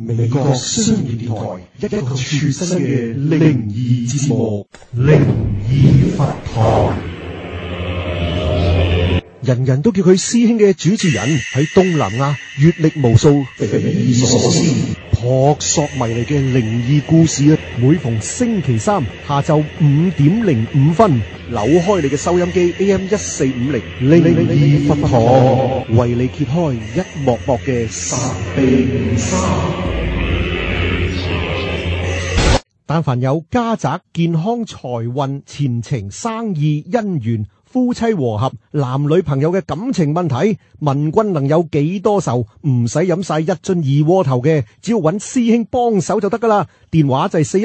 美國商業電台，一個全新嘅靈異節目《靈異佛堂》。人人都叫佢師兄嘅主持人，喺東南亞閱歷無數，匪夷所思、撲朔迷離嘅靈異故事啊！每逢星期三下晝5:05，扭開你嘅收音機 AM1450，靈異佛堂為你揭開一幕幕嘅神秘沙。但凡有家宅、健康、財運、前程、生意、姻緣、夫妻和合、男女朋友嘅感情問題，問君能有幾多愁？唔使飲晒一樽二鍋頭嘅，只要揾師兄幫手就得噶啦。電話就係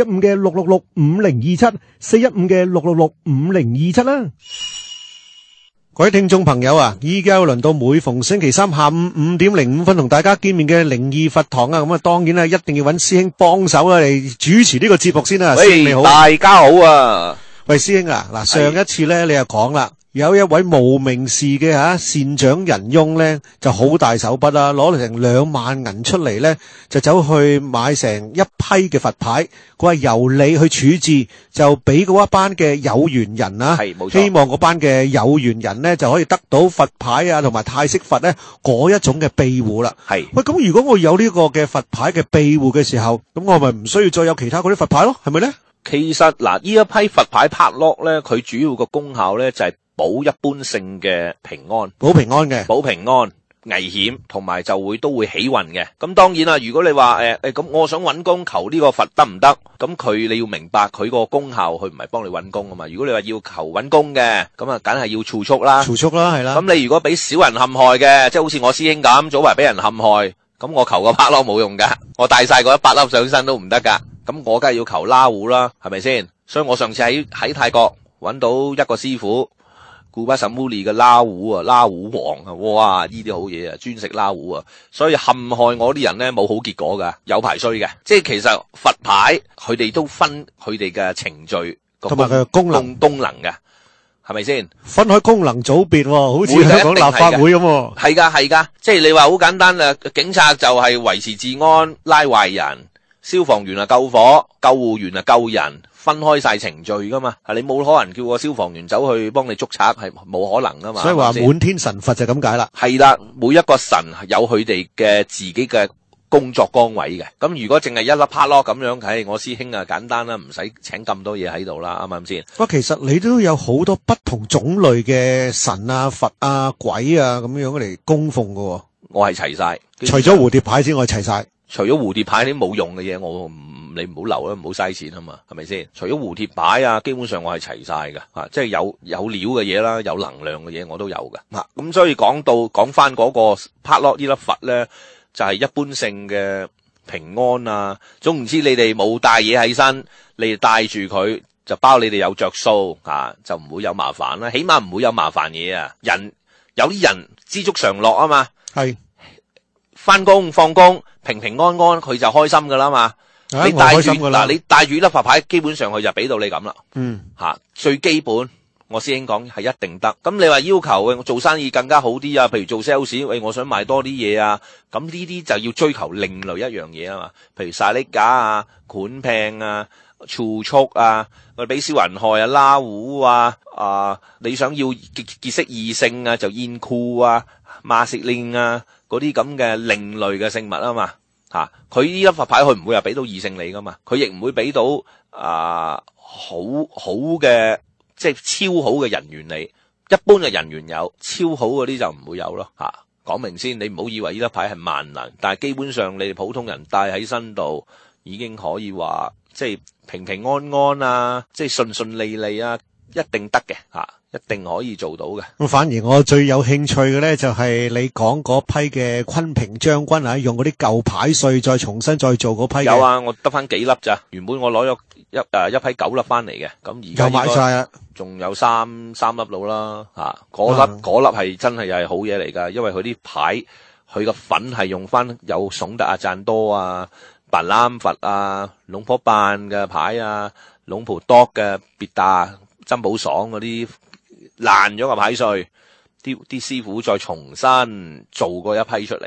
415-666-5027，415-666-5027啦。各位聽眾朋友啊，依家又輪到每逢星期三下午5:05同大家見面嘅靈異佛堂啊，咁啊當然啦，一定要揾師兄幫手啦嚟主持呢個節目先啦。師兄你好， 大家好啊！ 喂，師兄啊，嗱，上一次咧你又講啦，有一位無名氏嘅善長仁翁咧就好大手筆啦，攞嚟成2萬銀出嚟咧，就走去買成一批嘅佛牌，佢話由你去處置，就俾嗰一班嘅有緣人啊， 係冇錯，希望嗰班嘅有緣人咧就可以得到佛牌啊同埋太式佛咧嗰一種嘅庇護啦。 係喂，咁如果我有呢個嘅佛牌嘅庇護嘅時候，咁我咪唔需要再有其他嗰啲佛牌咯，係咪咧？ 其實嗱，呢一批佛牌拍落咧，佢主要個功效咧就係保一般性嘅平安， 保平安嘅， 保平安、危險，同埋都會起運嘅。咁當然啦，如果你話咁我想揾工求呢個佛得唔得？咁你要明白佢個功效，佢唔係幫你揾工啊嘛。如果你話要求揾工嘅，咁啊梗係要儲蓄啦， 儲蓄啦，係啦。 咁你如果俾小人陷害嘅，即係好似我師兄咁，早排俾人陷害，咁我求個拍落冇用噶，我帶晒嗰100粒上身都唔得噶。咁我梗係要求拉胡啦，係咪先？所以我上次喺泰國揾到一個師傅，古巴什烏利嘅拉胡啊，拉胡王啊，哇！呢啲好嘢啊，專食拉胡啊，所以陷害我啲人咧冇好結果噶，有排衰嘅。即係其實佛牌佢哋都分佢哋嘅程序同埋佢嘅功能嘅，係咪先？ 分開功能組別，好似香港立法會咁。係噶， 即係你話好簡單啊，警察就係維持治安，拉壞人。消防員啊救火，救護員啊救人，分開晒程序噶嘛，你冇可能叫個消防員走去幫你捉賊，係冇可能噶嘛。 所以話滿天神佛就咁解啦。 係啦，每一個神有佢哋嘅自己嘅工作崗位嘅。咁如果淨係一粒啪咯咁樣，我師兄啊簡單啦，唔使請咁多嘢喺度啦，啱唔啱先？ 其實你都有好多不同種類嘅神啊、佛啊、鬼啊咁樣嚟供奉噶。 我係齊晒， 除咗蝴蝶牌之外齊晒。 除咗蝴蝶牌啲冇用嘅嘢，你唔好留啦，唔好嘥錢啊嘛，係咪先？除咗蝴蝶牌啊，基本上我係齊晒噶，即係有料嘅嘢啦，有能量嘅嘢我都有噶。咁所以講翻嗰個拍落呢粒佛咧，就係一般性嘅平安啊。總唔知你哋冇帶嘢喺身，你哋帶住佢就包你哋有着數就唔會有麻煩啦。起碼唔會有麻煩嘢啊。有啲人知足常樂啊嘛，係翻工放工。平平安安佢就開心噶啦嘛，你帶住粒佛牌，基本上佢就俾到你咁啦。最基本我師兄講係一定得。咁你話要求我做生意更加好啲啊，譬如做 sales，我想賣多啲嘢啊，咁呢啲就要追求另類一樣嘢啊嘛，譬如晒力架啊、款拼啊、儲蓄啊，我哋俾小人害啊、拉胡啊，你想要結識異性啊，就煙酷啊、馬色令啊。嗰啲咁嘅另類嘅聖物啊嘛，佢呢一佛牌佢唔會話俾到異性你噶嘛，佢亦唔會俾到好嘅即係超好嘅人緣你，一般嘅人緣有，超好嗰啲就唔會有咯。講明先，你唔好以為呢粒牌係萬能，但係基本上你哋普通人帶喺身度已經可以話即係平平安安啊，即係順順利利啊，一定得嘅一定可以做到嘅。 咁反而我最有興趣嘅咧，就係你講嗰批嘅昆平將軍啊，用嗰啲舊牌碎再重新再做嗰批嘅。 有啊，我得翻幾粒咋？原本我攞咗一批9粒翻嚟嘅，咁而家又買晒啦， 仲有三粒到啦。嗰粒係真係又係好嘢嚟噶，因為佢啲牌佢個粉係用翻有崇德阿贊多啊、白欖佛啊、龍婆辦嘅牌啊、龍婆多嘅別大珍寶爽嗰啲。爛咗個牌碎，啲師傅再重新做過一批出嚟，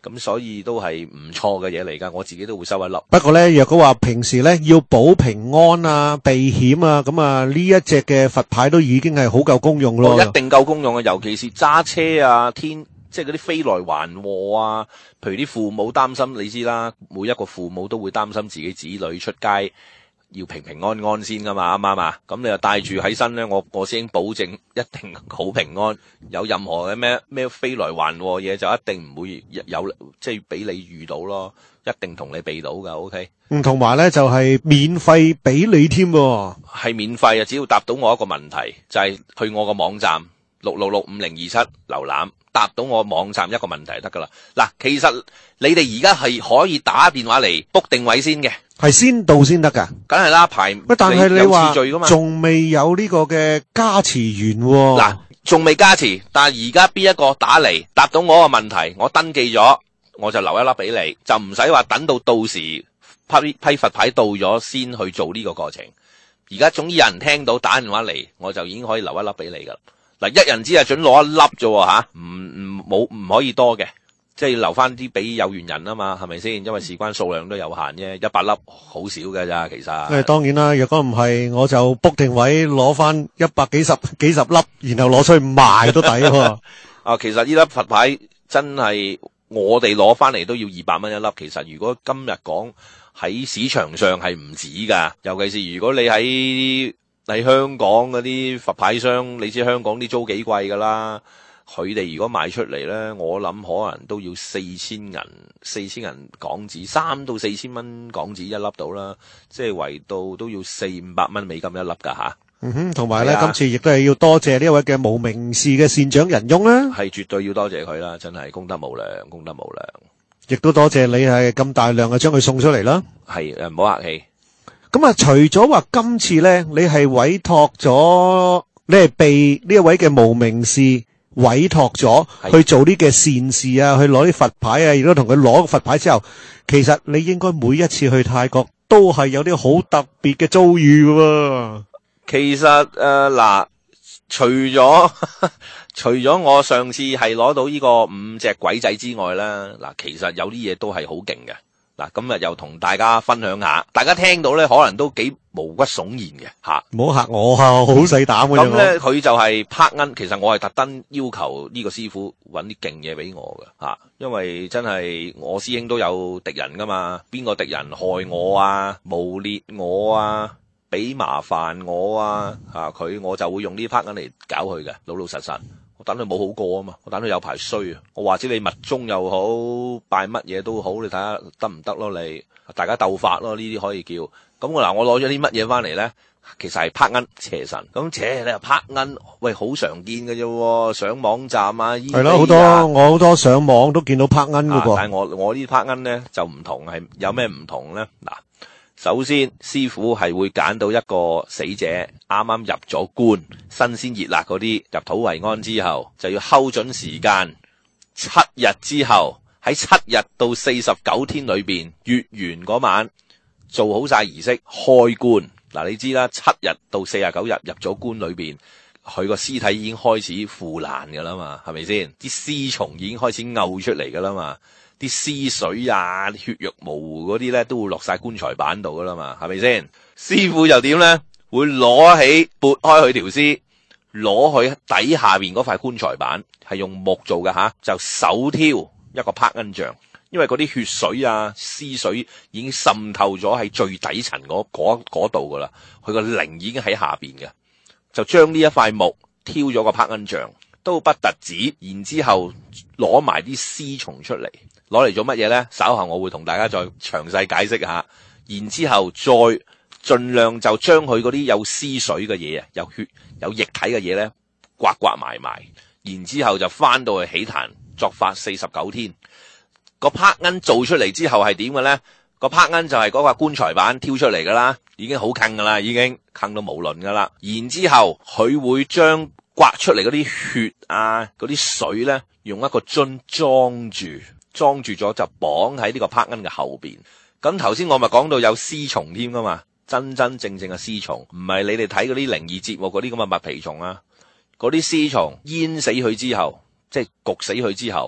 咁所以都係唔錯嘅嘢嚟㗎，我自己都會收一粒。 不過咧，若果話平時咧要保平安啊、避險啊，咁啊呢一隻嘅佛牌都已經係好夠功用咯。 一定夠功用嘅，尤其是揸車啊，即係嗰啲飛來橫禍啊，譬如啲父母擔心，你知啦，每一個父母都會擔心自己子女出街要平平安安先噶嘛，啱唔啱啊？咁你又帶住喺身咧，我先保證一定好平安。有任何嘅咩飛來橫禍嘢，就一定唔會有即係俾你遇到咯，一定同你避到噶。OK。 同埋咧就係免費俾你添喎， 係免費啊！只要答到我一個問題，就係去我個網站6665027瀏覽。答到我網站一個問題得噶啦。嗱，其實你哋而家係可以打電話嚟 book 定位先嘅， 係先到先得噶。 梗係啦，排但係你話有次序噶嘛， 仲未有呢個嘅加持員喎。 嗱，仲未加持，但係而家邊一個打嚟答到我個問題，我登記咗，我就留一粒俾你，就唔使話等到時批佛牌到咗先去做呢個過程。而家總之有人聽到打電話嚟，我就已經可以留一粒俾你噶啦。嗱，一人只係准攞一粒啫吓，唔可以多嘅，即係要留翻啲俾有緣人啊嘛，係咪先？因為事關數量都有限啫，100粒好少嘅咋，其實。 當然啦，若果唔係，我就 book 定位攞翻100幾十粒，然後攞出去賣都抵喎。 其實呢粒佛牌真係我哋攞翻嚟都要200蚊一粒。其實如果今日講喺市場上係唔止噶，尤其是如果你喺香港嗰啲佛牌商，你知香港啲租幾貴噶啦，佢哋如果賣出嚟咧，我諗可能都要4000銀港紙，3到4千蚊港紙一粒到啦，即係圍到都要400-500蚊美金一粒噶吓。 同埋咧，今次亦都係要多謝呢一位嘅無名氏嘅善長仁翁啦， 係絕對要多謝佢啦，真係功德無量，功德無量。 亦都多謝你係咁大量嘅將佢送出嚟啦。 係唔好客氣。 咁啊，除咗話今次咧，你係委託咗，你係被呢一位嘅無名氏委託咗去做呢嘅善事啊，去攞啲佛牌啊，亦都同佢攞個佛牌之後，其實你應該每一次去泰國都係有啲好特別嘅遭遇喎。 其實嗱，除咗我上次係攞到呢個5隻鬼仔之外啦，嗱，其實有啲嘢都係好勁嘅。嗱，今日又同大家分享下，大家聽到咧可能都幾毛骨悚然嘅吓。 唔好嚇我啊，好細膽嘅。 咁咧佢就係柏恩，其實我係特登要求呢個師傅搵啲勁嘢俾我嘅吓，因為真係我師兄都有敵人噶嘛，邊個敵人害我啊、誣衊我啊、俾麻煩我啊我就會用呢柏恩嚟搞佢嘅，老老實實。我等佢冇好過啊嘛，我等佢有排衰啊。我或者你密宗又好，拜乜嘢都好，你睇下得唔得咯？你大家鬥法咯，呢啲可以叫。咁我攞咗啲乜嘢翻嚟咧？其實係柏恩邪神。咁你又柏恩，喂，好常見嘅啫，上網站啊，係咯， 我好多上網都見到柏恩噶噃。 但係我呢啲柏恩咧就唔同，係有咩唔同咧？嗱。首先，師傅係會揀到一個死者啱啱入咗棺，新鮮熱辣嗰啲入土為安之後，就要睺準時間7日之後，喺7日到49天裏邊，月圓嗰晚做好晒儀式開棺。嗱，你知啦，7日到49日入咗棺裏邊，佢個屍體已經開始腐爛噶啦嘛，係咪先？啲屍蟲已經開始嘔出嚟噶啦嘛。啲屍水啊、血肉模糊嗰啲咧，都會落晒棺材板度噶啦嘛，係咪先？師傅又點咧？會攞起撥開佢條屍，攞去底下邊嗰塊棺材板，係用木做嘅吓，就手挑一個柏恩像，因為嗰啲血水啊、屍水已經滲透咗喺最底層嗰度噶啦，佢個靈已經喺下邊嘅，就將呢一塊木挑咗個柏恩像，都不特止，然之後攞埋啲屍蟲出嚟。攞嚟做乜嘢咧？稍後我會同大家再詳細解釋下。然之後再盡量就將佢嗰啲有屍水嘅嘢啊，有血有液體嘅嘢咧，刮埋。然之後就翻到去起壇作法49天。個柏恩做出嚟之後係點嘅咧？個柏恩就係嗰個棺材板挑出嚟噶啦，已經好坑噶啦，已經坑到無倫噶啦。然之後佢會將刮出嚟嗰啲血啊、嗰啲水咧，用一個樽裝住咗就綁喺呢個柏恩嘅後邊。咁頭先我咪講到有屍蟲添噶嘛，真正嘅屍蟲，唔係你哋睇嗰啲靈異節目嗰啲咁嘅麥皮蟲啊。嗰啲屍蟲淹死佢之後，即係焗死佢之後，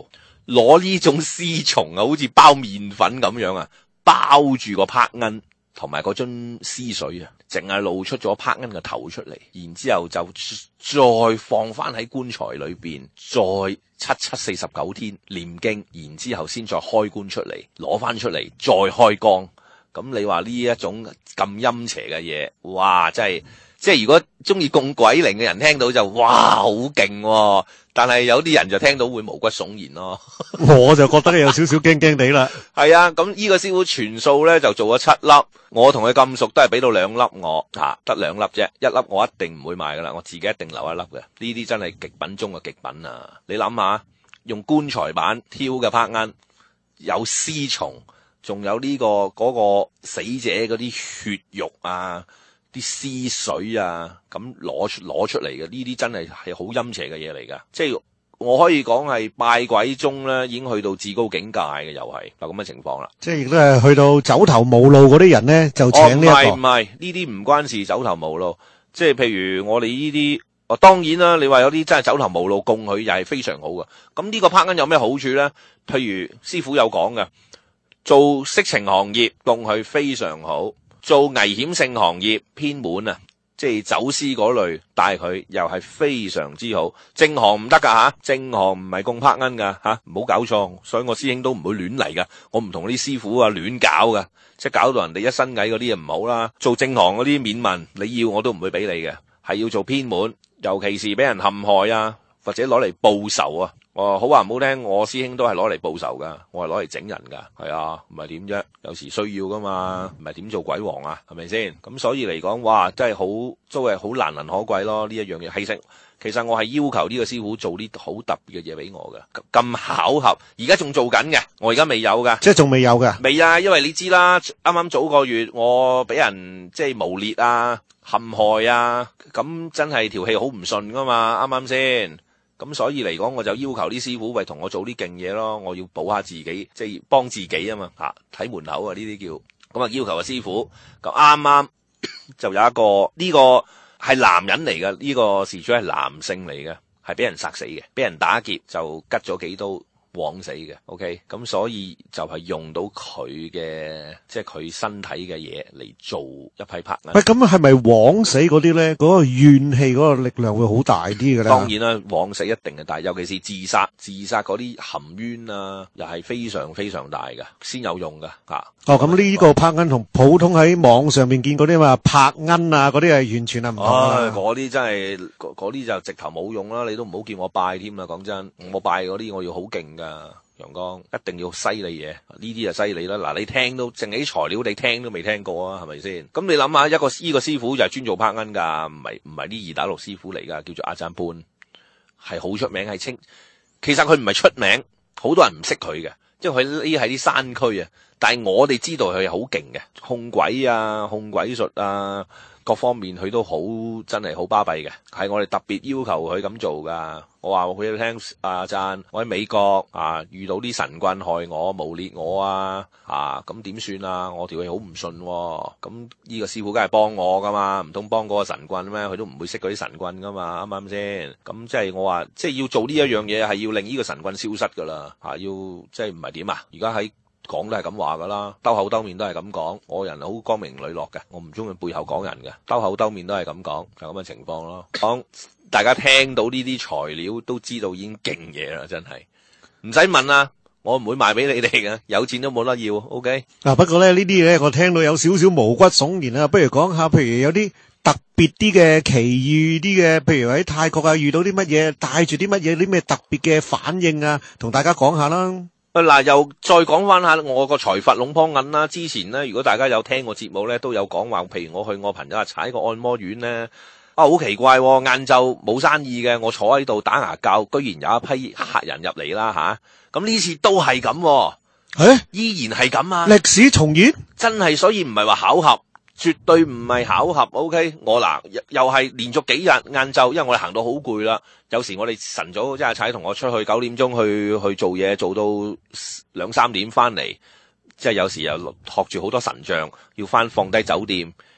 攞呢種絲蟲啊，好似包麵粉咁樣啊，包住個柏恩同埋嗰樽絲水啊，淨係露出咗柏恩嘅頭出嚟，然之後就再放翻喺棺材裏邊，再749天念經，然之後先再開棺出嚟，攞翻出嚟再開光。咁你話呢一種咁陰邪嘅嘢，哇！真係即係如果中意供鬼靈嘅人聽到就哇好勁喎，但係有啲人就聽到會毛骨悚然咯。 我就覺得有少少驚驚地啦。 係啊，咁呢個師傅全數咧就做咗7粒，我同佢咁熟都係俾到2粒我嚇，得2粒啫，1粒我一定唔會賣噶啦，我自己一定留1粒嘅。呢啲真係極品中嘅極品啊！你諗下，用棺材板挑嘅柏恩，有絲蟲。仲有呢嗰個死者嗰啲血肉啊，啲屍水啊，咁攞出嚟嘅，呢啲真係好陰邪嘅嘢嚟㗎。即係我可以講係拜鬼中咧，已經去到至高境界嘅，又係咁嘅情況啦。 即係亦都係去到走投無路嗰啲人咧，就請呢一個。 唔係呢啲唔關事，走投無路。即係譬如我哋呢啲，當然啦，你話有啲真係走投無路供佢，又係非常好㗎。咁呢個柏恩有咩好處咧？譬如師傅有講嘅。做色情行業供佢非常好，做危險性行業偏門啊，即係走私嗰類帶佢又係非常之好。正行唔得噶吓，正行唔係供柏恩噶吓，唔好搞錯。所以我師兄都唔會亂嚟噶，我唔同啲師傅啊亂搞噶，即係搞到人哋一身蟻嗰啲啊唔好啦。做正行嗰啲免問，你要我都唔會俾你嘅，係要做偏門，尤其是俾人陷害啊，或者攞嚟報仇啊。好話唔好聽，我師兄都係攞嚟報仇噶，我係攞嚟整人噶，係啊，唔係點啫？有時需要噶嘛，唔係點做鬼王啊？係咪先？咁所以嚟講，哇，真係好，都係好難能可貴咯。呢一樣嘢，其實我係要求呢個師傅做啲好特別嘅嘢俾我噶，咁巧合，而家仲做緊嘅，我而家未有噶， 即係仲未有噶， 未啊，因為你知啦，啱啱早個月我俾人即係誣衊啊、陷害啊，咁真係條氣好唔順噶嘛，啱啱先？咁所以嚟講，我就要求啲師傅為同我做啲勁嘢咯，我要補下自己，即係幫自己啊嘛，睇門口啊呢啲叫，咁啊要求個師傅，咁啱啱就有一個呢個係男人嚟嘅，呢個事主係男性嚟嘅，係俾人殺死嘅，俾人打劫就拮咗幾刀。枉死嘅 ，OK， 咁所以就係用到佢嘅，即係佢身體嘅嘢嚟做一批柏恩。 喂，咁係咪枉死嗰啲咧？嗰個怨氣嗰個力量會好大啲嘅咧？ 當然啦，枉死一定係大，尤其是自殺嗰啲含冤啊，又係非常非常大嘅，先有用噶吓。 咁呢個柏恩同普通喺網上面見嗰啲嘛柏恩啊，嗰啲係完全係唔同啦。 嗰啲真係嗰啲就直頭冇用啦，你都唔好叫我拜添啦。講真，我拜嗰啲我要好勁噶。陽光一定要犀利嘢，呢啲就犀利啦。嗱，你聽到淨係啲材料，你聽都未聽過啊，係咪先？咁你諗下，呢個師傅就係專做柏恩噶，唔係啲二打六師傅嚟噶，叫做阿贊潘，係好出名，係清。其實佢唔係出名，好多人唔識佢嘅，因為佢匿喺啲山區啊。但係我哋知道佢係好勁嘅，控鬼啊、控鬼術啊，各方面佢都好，真係好巴閉嘅。係我哋特別要求佢咁做噶。我話佢聽阿贊，我喺美國遇到啲神棍害我、誣衊我咁點算啊？我條氣好唔順喎。咁呢個師傅梗係幫我噶嘛，唔通幫嗰個神棍咩？佢都唔會識嗰啲神棍噶嘛，啱唔啱先？咁即係我話，即係要做呢一樣嘢，係要令呢個神棍消失噶啦。要即係唔係點啊？而家喺講都係咁話噶啦，兜口兜面都係咁講。我人好光明磊落嘅，我唔中意背後講人嘅，兜口兜面都係咁講，就咁嘅情況咯。講大家聽到呢啲材料都知道已經勁嘢啦，真係唔使問啦，我唔會賣俾你哋嘅，有錢都冇得要。OK， 不過咧呢啲嘢我聽到有少少毛骨悚然啦，不如講下，譬如有啲特別啲嘅奇遇啲嘅，譬如喺泰國遇到啲乜嘢，帶住啲乜嘢，啲咩特別嘅反應啊，同大家講下啦。 嗱，又再講翻下我個財閥龍坡銀啦。之前咧，如果大家有聽過節目咧，都有講話，譬如我去我朋友踩個按摩院咧，好奇怪喎，晏晝冇生意嘅，我坐喺度打牙鉸，居然有一批客人入嚟啦吓。咁呢次都係咁，依然係咁啊！ 歷史重演， 真係，所以唔係話巧合。絕對唔係巧合 ，OK？ 我又係連續幾日晏晝，因為我哋行到好攰啦。有時我哋晨早即係踩同我出去9點鐘去做嘢，做到2、3點翻嚟，即係有時又學住好多神像，要放低酒店。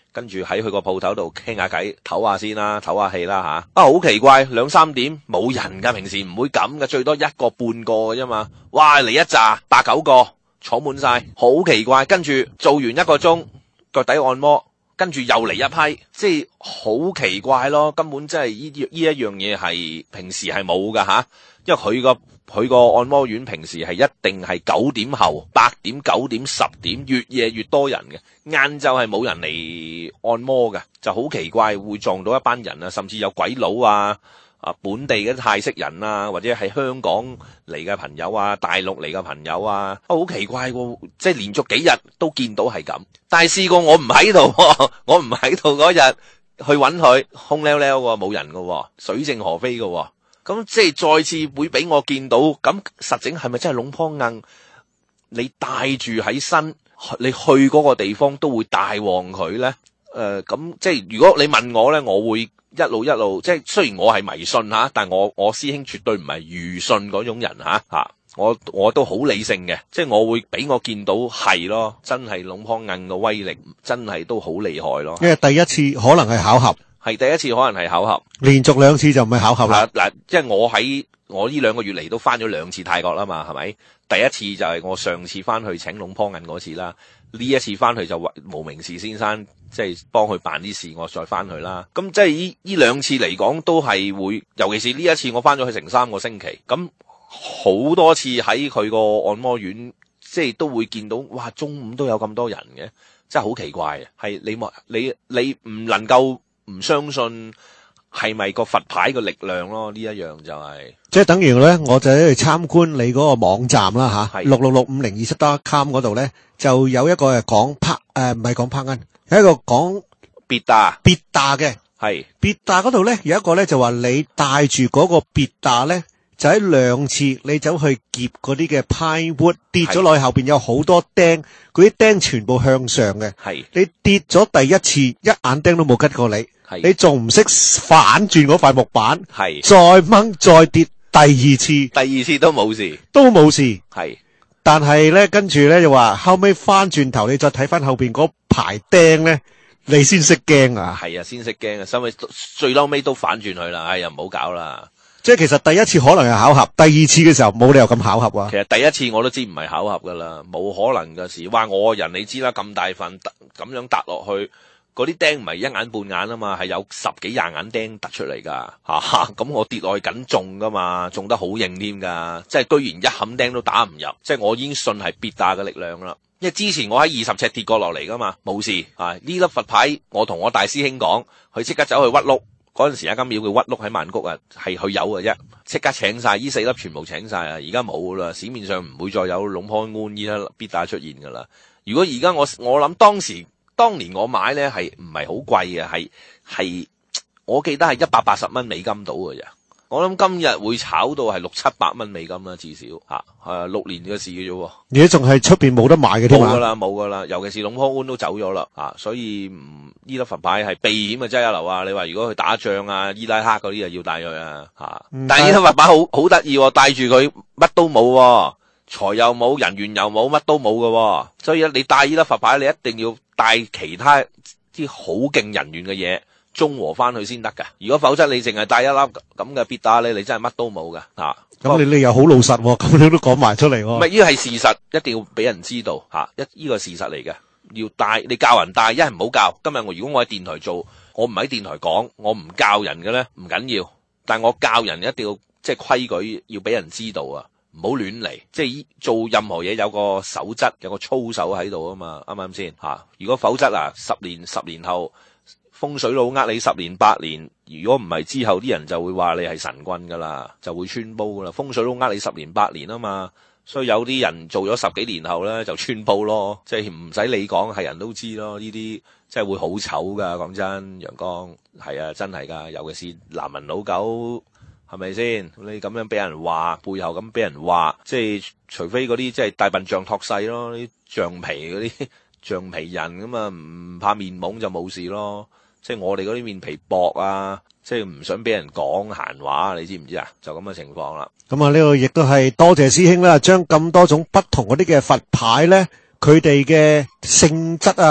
跟住喺佢個鋪頭度傾下偈，唞下先啦，唞下氣啦吓。好奇怪，2-3點冇人㗎，平時唔會咁嘅，最多1個半個嘅啫嘛。哇，嚟一紮8-9個坐滿晒，好奇怪。跟住做完1個鐘腳底按摩，跟住又嚟一批，即係好奇怪咯。根本真係呢一樣嘢係平時係冇㗎吓，因為佢個按摩院平時係一定係9點後、8點、9點、10點，越夜越多人嘅。晏晝係冇人嚟按摩嘅，就好奇怪會撞到一班人啊，甚至有鬼佬啊、本地嘅泰式人啊，或者係香港嚟嘅朋友啊、大陸嚟嘅朋友啊，好奇怪喎！即係連續幾日都見到係咁。但係試過我唔喺度，我唔喺度嗰日去揾佢，空溜溜喎，冇人喎，水靜河飛喎。咁即係再次會俾我見到，咁實情係咪真係龍坡硬？你帶住喺身，你去嗰個地方都會帶旺佢咧？咁即係如果你問我咧，我會一路即係雖然我係迷信吓，但我師兄絕對唔係愚信嗰種人吓。我都好理性嘅，即係我會俾我見到係咯，真係龍坡硬嘅威力真係都好厲害咯。 因為第一次可能係巧合。 係第一次可能係巧合， 連續2次就唔係巧合啦。 嗱，即係我呢2個月嚟都翻咗2次泰國啦嘛，係咪？第一次就係我上次翻去請龍坡硬嗰次啦，呢一次翻去就無名氏先生即係幫佢辦啲事，我再翻去啦。咁即係呢2次嚟講都係會，尤其是呢一次我翻咗去成3個星期，咁好多次喺佢個按摩院，即係都會見到，哇！中午都有咁多人嘅，真係好奇怪啊！係你唔能夠唔相信係咪個佛牌嘅力量咯？呢一樣就係即係等於咧，我就去參觀你嗰個網站啦吓，6665020.com 嗰度咧就有一個係講唔係講帕恩，有一個講別打嘅， 係別打嗰度咧有一個咧就話你帶住嗰個別打咧，就喺2次你走去夾嗰啲嘅 pine wood 跌咗落去後邊有好多釘，嗰啲釘全部向上嘅，係你跌咗第一次一眼釘都冇吉過你。你仲唔識反轉嗰塊木板？係再掹再跌第二次都冇事，係。但係咧跟住咧就話後尾翻轉頭，你再睇翻後邊嗰排釘咧，你先識驚啊！係啊，先識驚啊！收尾最嬲尾都反轉去啦，哎呀唔好搞啦！即係其實第一次可能係巧合，第二次嘅時候冇理由咁巧合啊！其實第一次我都知唔係巧合噶啦，冇可能嘅事。話我人你知啦，咁大份咁樣搭落去。嗰啲釘唔係一眼半眼啊嘛，係有10幾20眼釘突出嚟噶嚇，咁我跌落去緊中噶嘛，中得好硬添噶，即係居然一冚釘都打唔入，即係我已經信係別打嘅力量啦。因為之前我喺20尺跌過落嚟噶嘛，冇事啊。呢粒佛牌我同我大師兄講，佢即刻走去屈碌，嗰陣時有間廟叫屈碌喺曼谷啊，係佢有嘅啫，即刻請晒呢4粒全部請晒啊，而家冇啦，市面上唔會再有龍坡安呢粒別打出現噶啦。如果而家我諗當年我買咧係唔係好貴嘅，係我記得係180蚊美金到嘅啫。我諗今日會炒到係600-700蚊美金啦，至少吓，6年嘅事嘅啫。而家仲係出邊冇得買嘅添嘛？冇噶啦，尤其是龍坡安都走咗啦，所以呢粒佛牌係避險嘅真係一流啊！你話如果去打仗啊，伊拉克嗰啲要帶佢啊，但係呢粒佛牌好得意，帶住佢乜都冇。財又冇，人緣又冇，乜都冇嘅，所以你帶呢粒佛牌，你一定要帶其他啲好勁人緣嘅嘢中和翻去先得噶。如果否則你淨係帶一粒咁嘅別打咧，你真係乜都冇噶吓。咁你又好老實，咁你都講埋出嚟。唔係，呢個係事實，一定要俾人知道吓。呢個事實嚟嘅，要帶你教人帶，一係唔好教。今日如果我喺電台做，我唔喺電台講，我唔教人嘅咧，唔緊要。但係我教人一定要即係規矩，要俾人知道啊。唔好亂嚟，即係做任何嘢有個守則，有個操守喺度啊嘛，啱唔啱先吓？如果否則10年後風水佬呃你10年8年，如果唔係之後啲人就會話你係神棍噶啦，就會穿煲噶啦。風水佬呃你10年8年啊嘛，所以有啲人做咗10幾年後咧就穿煲咯，即係唔使你講，係人都知咯。呢啲即係會好醜噶，講真，陽光係啊，真係噶，尤其是男人老狗。係咪先？你咁樣俾人話，背後咁俾人話，即係除非嗰啲即係大笨象託世咯，啲橡皮嗰啲橡皮人咁啊，唔怕面懵就冇事咯。即係我哋嗰啲面皮薄啊，即係唔想俾人講閒話，你知唔知啊？就咁嘅情況啦。咁啊，呢個亦都係多謝師兄啦，將咁多種不同嗰啲嘅佛牌咧，佢哋嘅性質啊、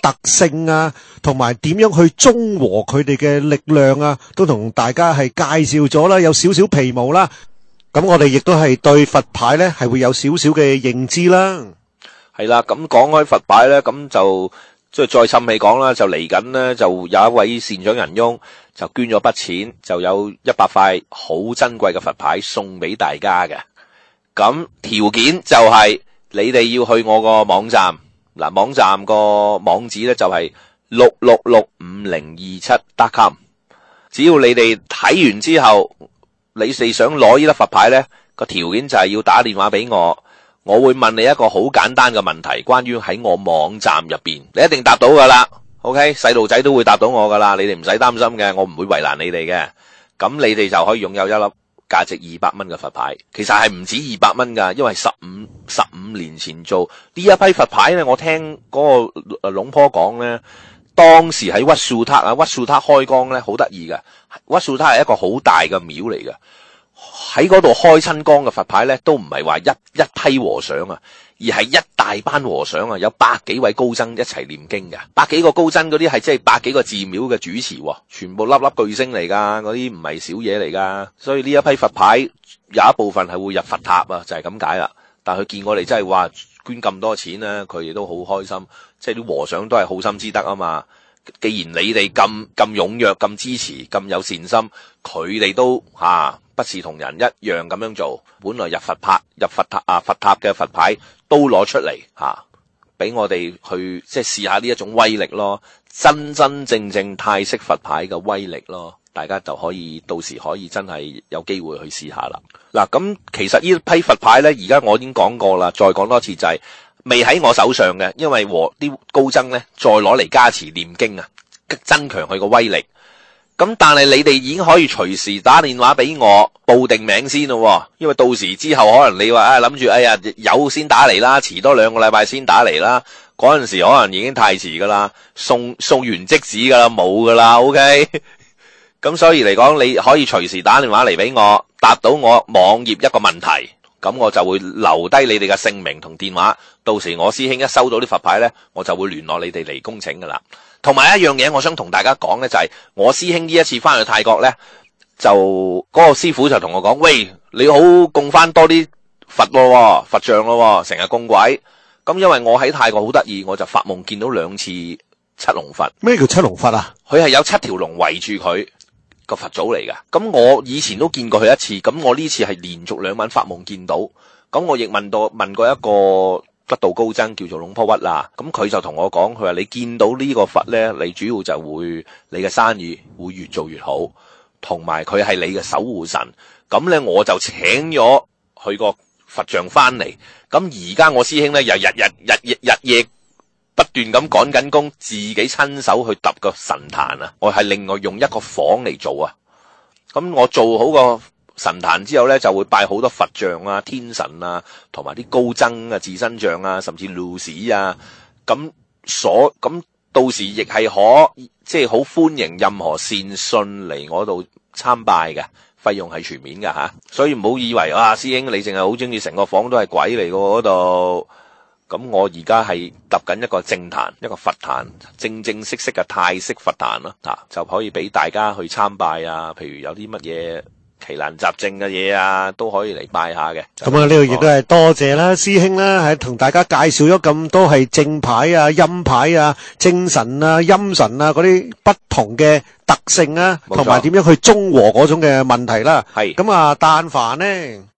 特性啊，同埋點樣去中和佢哋嘅力量啊，都同大家係介紹咗啦，有少少皮毛啦。咁我哋亦都係對佛牌咧係會有少少嘅認知啦。 係啦，咁講開佛牌咧，咁就即係再深氣講啦，就嚟緊咧就有一位善長仁翁就捐咗筆錢，就有100塊好珍貴嘅佛牌送俾大家嘅。咁條件就係你哋要去我個網站，嗱，網站個網址咧就係6665027.com。只要你哋睇完之後，你哋想攞呢粒佛牌咧，個條件就係要打電話俾我。我會問你一個好簡單嘅問題，關於喺我網站入邊，你一定答到噶啦。OK， 細路仔都會答到我噶啦，你哋唔使擔心嘅，我唔會為難你哋嘅。咁你哋就可以擁有一粒價值200蚊嘅佛牌，其實係唔止200蚊噶，因為15年前做呢一批佛牌咧，我聽嗰個龍婆講咧，當時喺屈素塔啊，屈素塔開光咧好得意嘅，屈素塔係一個好大嘅廟嚟嘅。喺嗰度開親光嘅佛牌咧，都唔係話一批和尚啊，而係一大班和尚啊，有百幾位高僧一齊念經嘅，百幾個高僧嗰啲係即係百幾個寺廟嘅主持，全部粒粒巨星嚟噶，嗰啲唔係小嘢嚟噶，所以呢一批佛牌有一部分係會入佛塔啊，就係咁解啦。但係佢見我哋真係話捐咁多錢咧，佢哋都好開心，即係啲和尚都係好心之德啊嘛。既然你哋咁踴躍、咁支持、咁有善心，佢哋都不是同人一樣咁樣做。本來入佛塔嘅佛牌都攞出嚟俾我哋去即係試下呢一種威力咯，真真正正泰式佛牌嘅威力咯。大家就可以到時可以真係有機會去試下啦。嗱，咁其實呢批佛牌呢，而家我已經講過啦，再講多次就係未喺我手上嘅，因為啲高僧呢再攞嚟加持念經啊，增強佢個威力。咁但係你哋已經可以隨時打電話俾我報定名先咯，因為到時之後可能你話諗住有先打嚟啦，遲多2個禮拜先打嚟啦，嗰陣時可能已經太遲噶啦，送完即止噶啦，冇噶啦 ，OK。咁所以嚟講，你可以隨時打電話嚟俾我，答到我網頁一個問題，咁我就會留低你哋嘅姓名同電話，到時我師兄一收到啲佛牌呢，我就會聯絡你哋嚟恭請噶啦。同埋一樣嘢，我想同大家講呢，就係我師兄呢一次翻去泰國呢，就嗰個師傅就同我講，喂，你好供翻多啲佛像咯，成日供鬼。咁因為我喺泰國好得意，我就發夢見到2次七龍佛。 咩叫七龍佛啊？ 佢係有7條龍圍住佢個佛祖嚟噶。咁我以前都見過佢一次，咁我呢次係連續2晚發夢見到。咁我亦問過一個得道高僧叫做龍婆屈啦，咁佢就同我講，佢話你見到呢個佛呢，你主要就會你嘅生意會越做越好，同埋佢係你嘅守護神。咁呢，我就請咗佢個佛像翻嚟。咁而家我師兄呢，又日夜不斷咁趕緊工，自己親手去揼個神壇啊！我係另外用一個房嚟做啊。咁我做好個神壇之後呢，就會拜好多佛像啊、天神啊，同埋啲高僧啊、自身像啊，甚至露士啊。咁到時亦係即係好歡迎任何善信嚟我度參拜嘅，費用係全面㗎吓。所以唔好以為師兄你淨係好中意成個房都係鬼嚟㗎嗰度。咁我而家係揼緊一個正壇，一個佛壇，正式嘅泰式佛壇咯，就可以俾大家去參拜啊。譬如有啲乜嘢奇難雜症嘅嘢啊，都可以嚟拜下嘅。 咁啊，呢度亦都係多謝啦，師兄啦，係同大家介紹咗咁多係正牌啊、陰牌啊、正神啊、陰神啊嗰啲不同嘅特性啊，同埋點樣去中和嗰種嘅問題啦。 係。 咁啊，但凡呢